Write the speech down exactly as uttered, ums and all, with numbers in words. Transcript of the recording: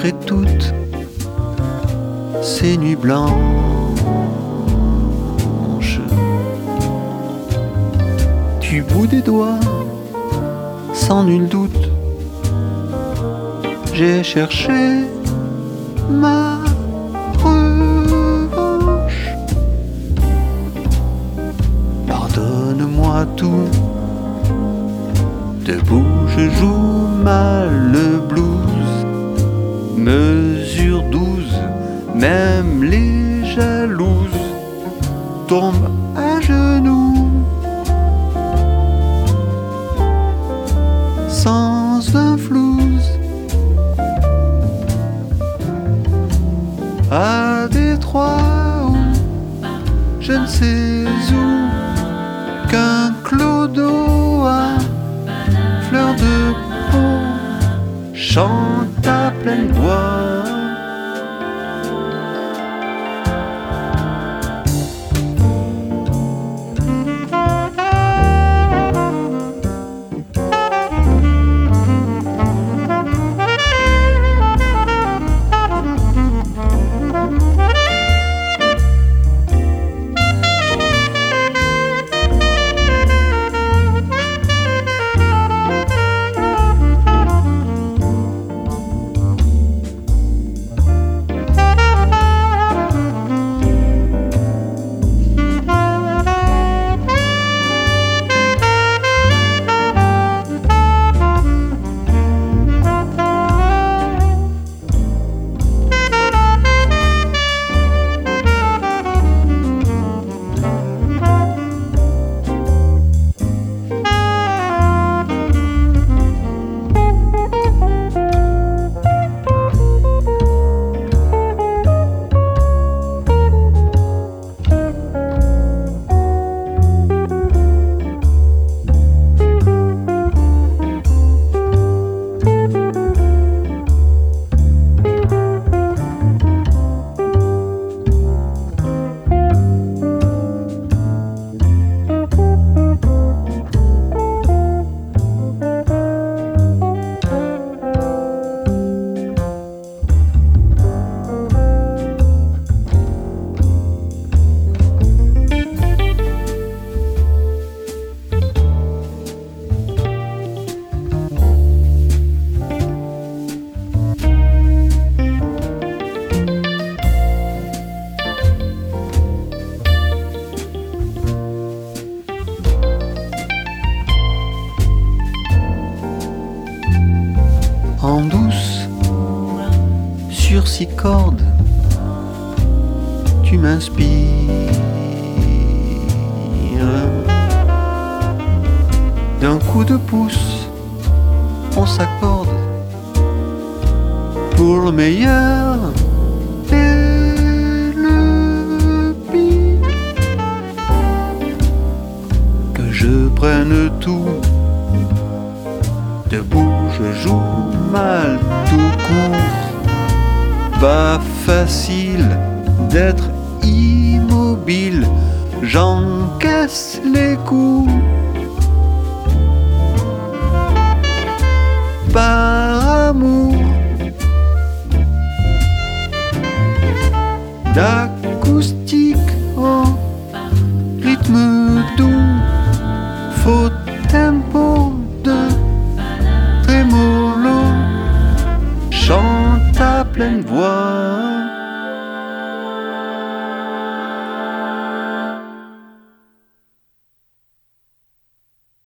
après toutes ces nuits blanches, du bout des doigts, sans nul doute, j'ai cherché ma revanche. Pardonne-moi tout, debout je joue mal le blues. Mesure douze, même les jalouses tombent à genoux. Sans un flouze, à Détroit ou je ne sais où, qu'un clodo à fleur de peau chante à pleine voix. En douce, sur six cordes, tu m'inspires. D'un coup de pouce, on s'accorde pour le meilleur et le pire. Que je prenne tout, debout je joue mal tout court. Pas facile d'être immobile, j'encaisse les coups. Par amour d'acoustique au rythme doux, faux tempo de trémolo, chante à pleine voix.